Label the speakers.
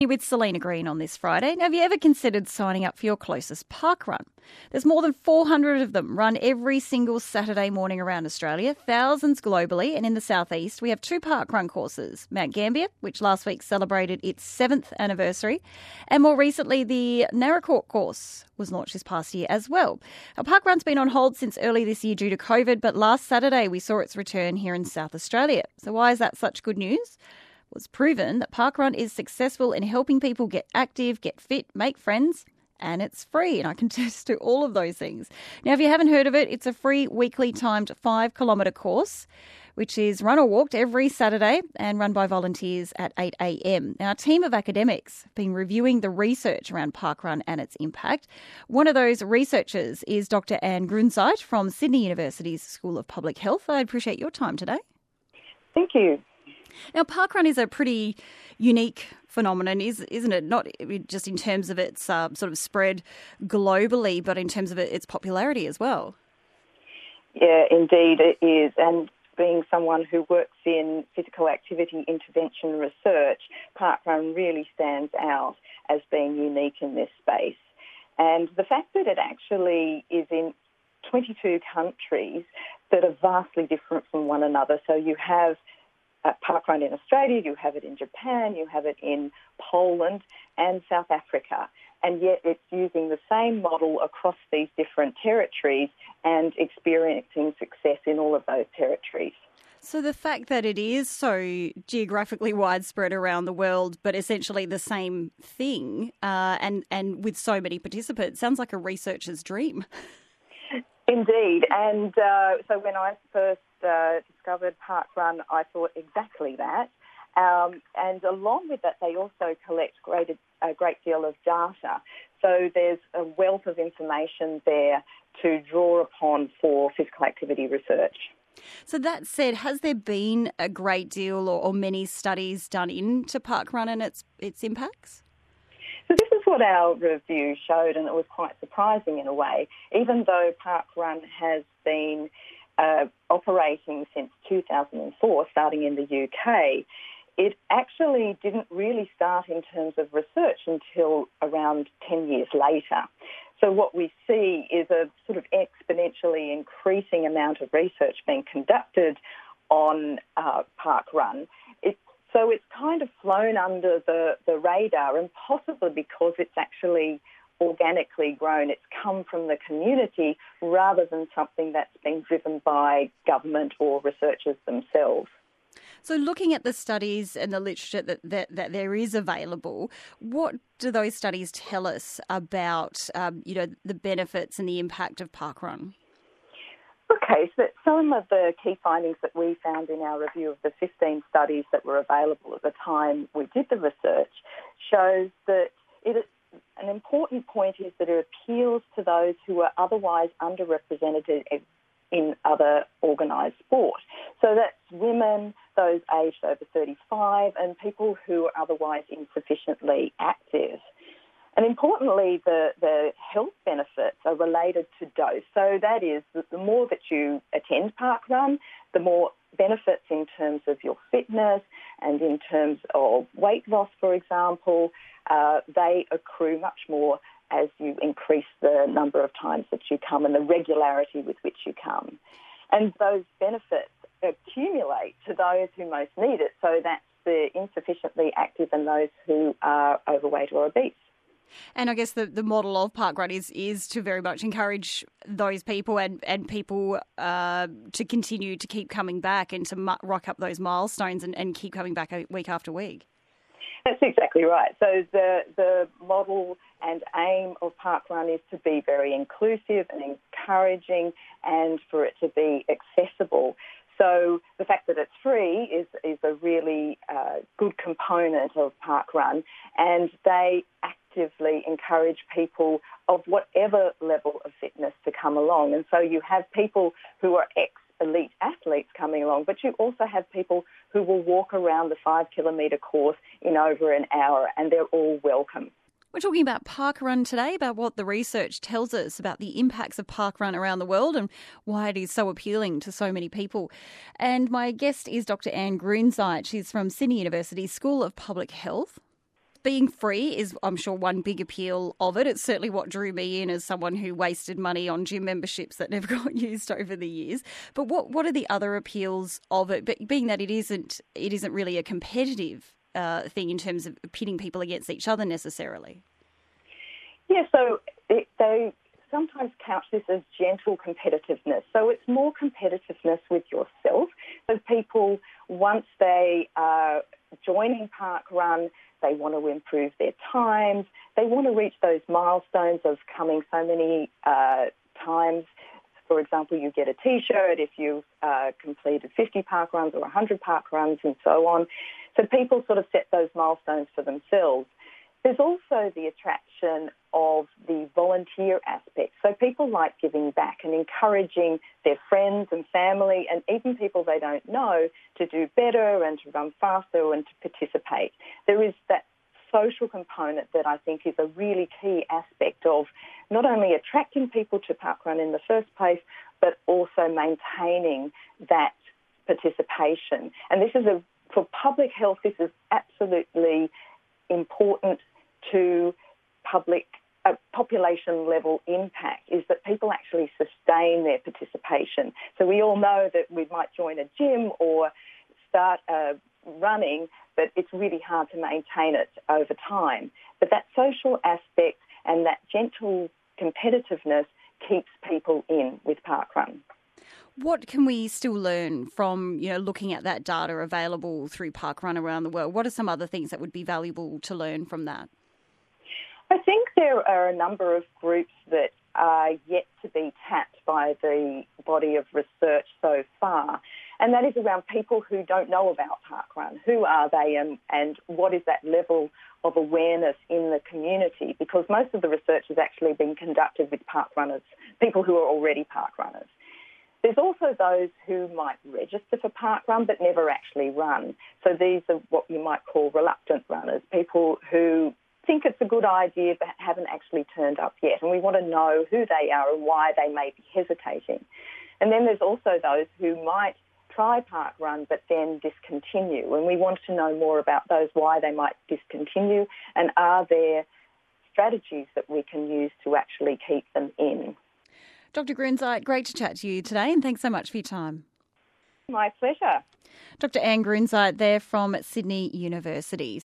Speaker 1: With Selena Green on this Friday. Now, have you ever considered signing up for your closest park run? There's more than 400 of them run every single Saturday morning around Australia, thousands globally, and in the southeast we have 2 park run courses, Mount Gambier, which last week celebrated its 7th anniversary, and more recently the Naracoorte course was launched this past year as well. Our park run's been on hold since early this year due to COVID, but last Saturday we saw its return here in South Australia. So why is that such good news? Was proven that Parkrun is successful in helping people get active, get fit, make friends, and it's free. And I can attest to all of those things. Now, if you haven't heard of it, it's a free weekly timed 5-kilometre course, which is run or walked every Saturday and run by volunteers at 8 a.m. Now, a team of academics have been reviewing the research around Parkrun and its impact. One of those researchers is Dr. Anne Grunseit from Sydney University's School of Public Health. I appreciate your time today.
Speaker 2: Thank you.
Speaker 1: Now, parkrun is a pretty unique phenomenon, isn't it? Not just in terms of its sort of spread globally, but in terms of its popularity as well.
Speaker 2: Yeah, indeed it is. And being someone who works in physical activity intervention research, parkrun really stands out as being unique in this space. And the fact that it actually is in 22 countries that are vastly different from one another. So you have parkrun in Australia, you have it in Japan, you have it in Poland and South Africa, and yet it's using the same model across these different territories and experiencing success in all of those territories.
Speaker 1: So the fact that it is so geographically widespread around the world, but essentially the same thing, and with so many participants, sounds like a researcher's dream.
Speaker 2: Indeed, and so when I first discovered parkrun, I thought exactly that. And along with that, they also collect a great deal of data. So there's a wealth of information there to draw upon for physical activity research.
Speaker 1: So that said, has there been a great deal or many studies done into parkrun and its impacts?
Speaker 2: So this is what our review showed, and it was quite surprising in a way. Even though parkrun has been operating since 2004, starting in the UK, it actually didn't really start in terms of research until around 10 years later. So what we see is a sort of exponentially increasing amount of research being conducted on parkrun. So it's kind of flown under the radar, and possibly because it's actually organically grown. It's come from the community rather than something that's been driven by government or researchers themselves.
Speaker 1: So looking at the studies and the literature that there is available, what do those studies tell us about the benefits and the impact of parkrun?
Speaker 2: Okay, so some of the key findings that we found in our review of the 15 studies that were available at the time we did the research shows that an important point is that it appeals to those who are otherwise underrepresented in other organised sport. So that's women, those aged over 35, and people who are otherwise insufficiently active. And importantly, the health benefits are related to dose. So that is, that the more that you attend parkrun, the more benefits in terms of your fitness and in terms of weight loss, for example, they accrue much more as you increase the number of times that you come and the regularity with which you come. And those benefits accumulate to those who most need it. So that's the insufficiently active and those who are overweight or obese.
Speaker 1: And I guess the model of parkrun is to very much encourage those people and people to continue to keep coming back and to rock up those milestones and keep coming back week after week.
Speaker 2: That's exactly right. So the model and aim of parkrun is to be very inclusive and encouraging and for it to be accessible. So the fact that it's free is a really good component of parkrun, and they actively encourage people of whatever level of fitness to come along. And so you have people who are ex-elite athletes coming along, but you also have people who will walk around the 5-kilometre course in over an hour, and they're all welcome.
Speaker 1: We're talking about parkrun today, about what the research tells us about the impacts of parkrun around the world and why it is so appealing to so many people. And my guest is Dr. Anne Grunseit. She's from Sydney University's School of Public Health. being free is, I'm sure, one big appeal of it. It's certainly what drew me in as someone who wasted money on gym memberships that never got used over the years. But what are the other appeals of it? But being that it isn't really a competitive thing in terms of pitting people against each other necessarily.
Speaker 2: Yeah, so they sometimes couch this as gentle competitiveness. So it's more competitiveness with yourself. So people, once they are joining Parkrun, they want to improve their times. They want to reach those milestones of coming so many times. For example, you get a T-shirt if you've completed 50 parkruns or 100 parkruns and so on. So people sort of set those milestones for themselves. There's also the attraction of the volunteer aspect. So people like giving back and encouraging their friends and family and even people they don't know to do better and to run faster and to participate. There is that social component that I think is a really key aspect of not only attracting people to Parkrun in the first place, but also maintaining that participation. And this is for public health, this is absolutely important to population level impact, is that people actually sustain their participation. So we all know that we might join a gym or start running, but it's really hard to maintain it over time. But that social aspect and that gentle competitiveness keeps people in with Parkrun.
Speaker 1: What can we still learn from, looking at that data available through Parkrun around the world? What are some other things that would be valuable to learn from that?
Speaker 2: I think there are a number of groups that are yet to be tapped by the body of research so far, and that is around people who don't know about Parkrun. Who are they and what is that level of awareness in the community? Because most of the research has actually been conducted with parkrunners, people who are already parkrunners. There's also those who might register for Parkrun but never actually run. So these are what you might call reluctant runners, people who think it's a good idea but haven't actually turned up yet. And we want to know who they are and why they may be hesitating. And then there's also those who might try Parkrun but then discontinue. And we want to know more about those, why they might discontinue, and are there strategies that we can use to actually keep them in.
Speaker 1: Dr. Gruenzeit, great to chat to you today, and thanks so much for your time.
Speaker 2: My pleasure.
Speaker 1: Dr. Anne Gruenzeit there from Sydney University.